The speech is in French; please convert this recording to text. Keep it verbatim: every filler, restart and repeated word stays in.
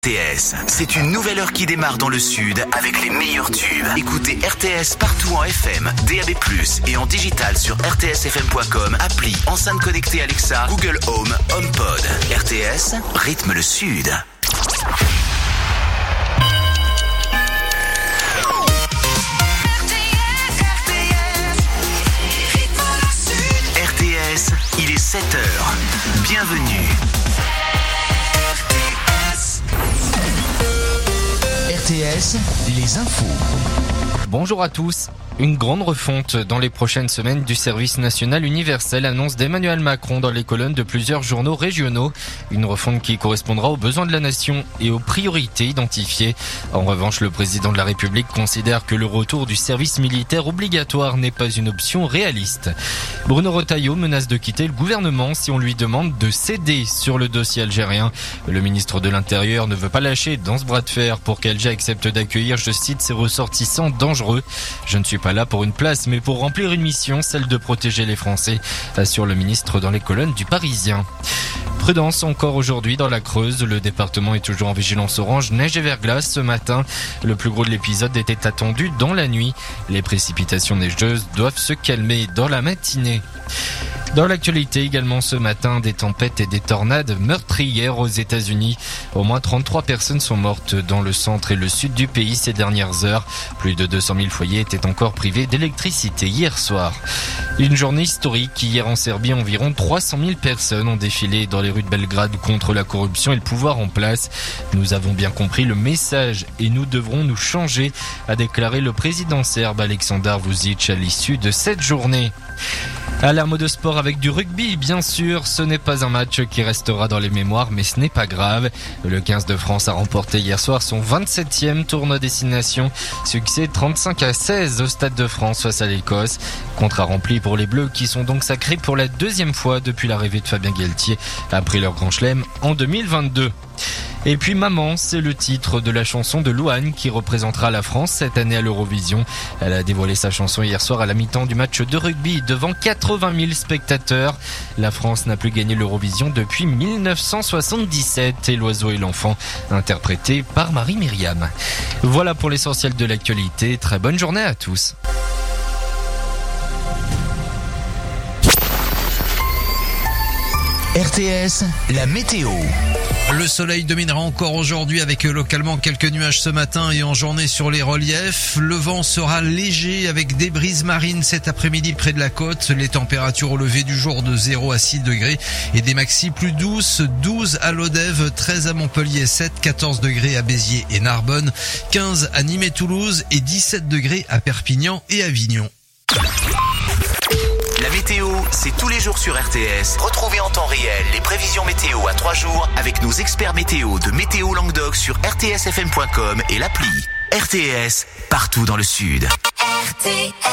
R T S, c'est une nouvelle heure qui démarre dans le sud avec les meilleurs tubes. Écoutez R T S partout en F M, D A B plus, et en digital sur r t s f m point com, appli, enceinte connectée Alexa, Google Home, HomePod. R T S, rythme le sud. R T S, il est sept heures. Bienvenue. R T S, les infos. Bonjour à tous. Une grande refonte dans les prochaines semaines du service national universel, annonce d'Emmanuel Macron dans les colonnes de plusieurs journaux régionaux. Une refonte qui correspondra aux besoins de la nation et aux priorités identifiées. En revanche, le président de la République considère que le retour du service militaire obligatoire n'est pas une option réaliste. Bruno Retailleau menace de quitter le gouvernement si on lui demande de céder sur le dossier algérien. Le ministre de l'Intérieur ne veut pas lâcher dans ce bras de fer pour qu'Alger accepte d'accueillir, je cite, ses ressortissants dangereux. Je ne suis pas là pour une place, mais pour remplir une mission, celle de protéger les Français, assure le ministre dans les colonnes du Parisien. Prudence encore aujourd'hui dans la Creuse. Le département est toujours en vigilance orange, neige et verglas ce matin. Le plus gros de l'épisode était attendu dans la nuit. Les précipitations neigeuses doivent se calmer dans la matinée. Dans l'actualité également ce matin, des tempêtes et des tornades meurtrières aux États-Unis. Au moins trente-trois personnes sont mortes dans le centre et le sud du pays ces dernières heures. Plus de deux cent mille foyers étaient encore privés d'électricité hier soir. Une journée historique. Hier en Serbie, environ trois cent mille personnes ont défilé dans les rues de Belgrade contre la corruption et le pouvoir en place. Nous avons bien compris le message et nous devrons nous changer, a déclaré le président serbe Aleksandar Vučić à l'issue de cette journée. Alarme de sport avec du rugby, bien sûr. Ce n'est pas un match qui restera dans les mémoires, mais ce n'est pas grave. Le quinze de France a remporté hier soir son vingt-septième tournoi destination. Succès trente-cinq à seize au Stade de France face à l'Écosse. Contrat rempli pour les Bleus qui sont donc sacrés pour la deuxième fois depuis l'arrivée de Fabien Galtier après leur grand chelem en deux mille vingt-deux. Et puis Maman, c'est le titre de la chanson de Louane qui représentera la France cette année à l'Eurovision. Elle a dévoilé sa chanson hier soir à la mi-temps du match de rugby devant quatre-vingt mille spectateurs. La France n'a plus gagné l'Eurovision depuis mille neuf cent soixante-dix-sept et L'Oiseau et l'Enfant, interprété par Marie-Myriam. Voilà pour l'essentiel de l'actualité. Très bonne journée à tous. R T S, la météo. Le soleil dominera encore aujourd'hui avec localement quelques nuages ce matin et en journée sur les reliefs. Le vent sera léger avec des brises marines cet après-midi près de la côte. Les températures au lever du jour de zéro à six degrés et des maxis plus douces. douze à Lodève, treize à Montpellier, sept, quatorze degrés à Béziers et Narbonne, quinze à Nîmes et Toulouse et dix-sept degrés à Perpignan et Avignon. La météo, c'est tous les jours sur R T S. Retrouvez en temps réel les prévisions météo à trois jours avec nos experts météo de Météo Languedoc sur r t s f m point com et l'appli. R T S, partout dans le sud. R T S